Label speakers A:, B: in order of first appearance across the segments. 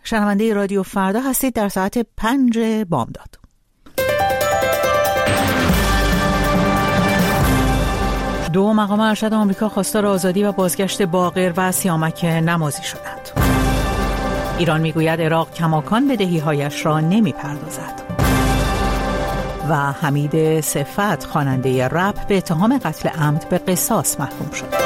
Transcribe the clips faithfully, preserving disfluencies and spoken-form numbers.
A: شنونده رادیو فردا هستید در ساعت پنج بامداد. دو مقام ارشد آمریکا خواستار آزادی و بازگشت باقر و سیامک نمازی شدند. ایران میگوید عراق کماکان بدهی‌هایش را نمیپردازد. و حمید صفت خواننده رپ به اتهام قتل عمد به قصاص محکوم شد.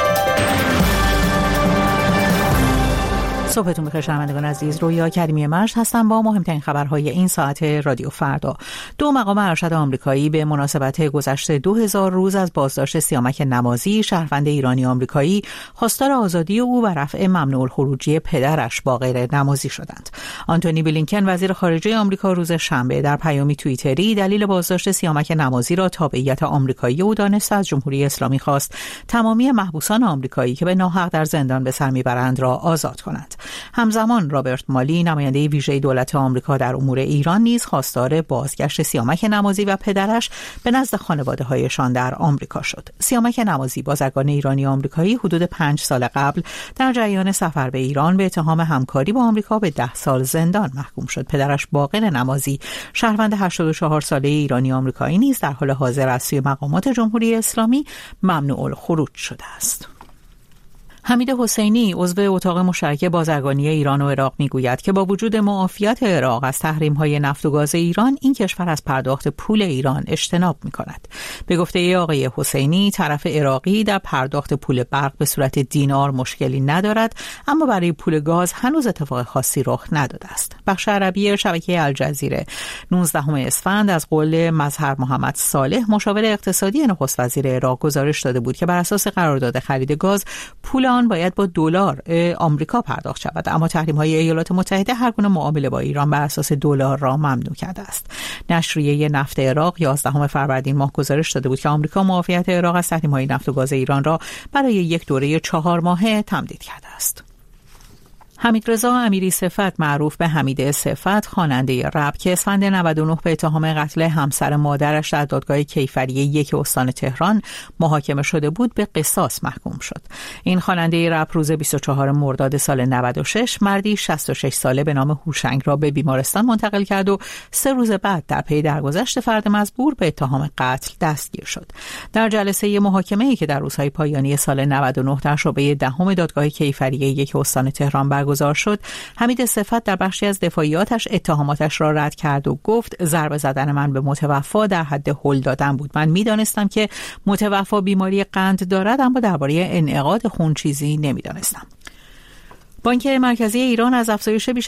A: صبحتون بخیر شنوندگان عزیز، رویا کریمی مجد هستم با مهمترین خبرهای این ساعت رادیو فردا. دو مقام ارشد آمریکایی به مناسبت گذشت دو هزار روز از بازداشت سیامک نمازی، شهروند ایرانی آمریکایی، خواستار آزادی او و رفع ممنوع الخروجی پدرش باقر نمازی شدند. آنتونی بلینکن وزیر خارجه آمریکا روز شنبه در پیامی توییتری دلیل بازداشت سیامک نمازی را تابعیت آمریکایی او دانسته از جمهوری اسلامی خواست تمامی محبوسان آمریکایی که به ناحق در زندان به سر میبرند را آزاد کند. همزمان رابرت مالی، نماینده ویژه دولت آمریکا در امور ایران، نیز خواستار بازگشت سیامک نمازی و پدرش به نزد خانواده‌هایشان در آمریکا شد. سیامک نمازی، بازرگان ایرانی آمریکایی، حدود پنج سال قبل در جریان سفر به ایران به اتهام همکاری با آمریکا به ده سال زندان محکوم شد. پدرش باقر نمازی، شهروند هشتاد و چهار ساله ایرانی آمریکایی، نیز در حال حاضر از سوی مقامات جمهوری اسلامی ممنوع الخروج شده است. حمید حسینی، عضو اتاق مشترک بازرگانی ایران و عراق، میگوید که با وجود معافیت عراق از تحریم‌های نفت و گاز ایران، این کشور از پرداخت پول ایران اجتناب می‌کند. به گفته آقای حسینی، طرف عراقی در پرداخت پول برق به صورت دینار مشکلی ندارد، اما برای پول گاز هنوز اتفاق خاصی رخ نداده است. بخش عربی شبکه الجزیره نوزدهم اسفند از قول مظهر محمد صالح، مشاور اقتصادی نخست وزیر عراق، گزارش داده بود که بر اساس قرارداد خرید گاز پول باید با دلار آمریکا پرداخت شود، اما تحریم‌های ایالات متحده هر گونه معامله با ایران بر اساس دلار را ممنوع کرده است. نشریه نفت عراق یازدهم فروردین ماه گزارش داده بود که آمریکا معافیت عراق از تحریم‌های نفت و گاز ایران را برای یک دوره چهار ماهه تمدید کرده است. حمیدرضا امیری صفت، معروف به حمید صفت، خواننده رپ که اسفند نود و نه به اتهام قتل همسر مادرش در دادگاه کیفری یک استان تهران محاکمه شده بود، به قصاص محکوم شد. این خواننده رپ روز بیست و چهارم مرداد سال نود و شش مردی شصت و شش ساله به نام هوشنگ را به بیمارستان منتقل کرد و سه روز بعد در پی درگذشت فرد مزبور به اتهام قتل دستگیر شد. در جلسه محاکمه‌ای که در روزهای پایانی سال نود و نه در شعبه دهم دادگاه کیفری یک استان تهران گزار شد، حمید صفت در بخشی از دفاعیاتش اتهاماتش را رد کرد و گفت ضربه زدن من به متوفا در حد هل دادن بود. من می‌دانستم که متوفا بیماری قند دارد، اما درباره انعقاد خون چیزی نمی‌دانستم. بانک مرکزی ایران از افزایش بیش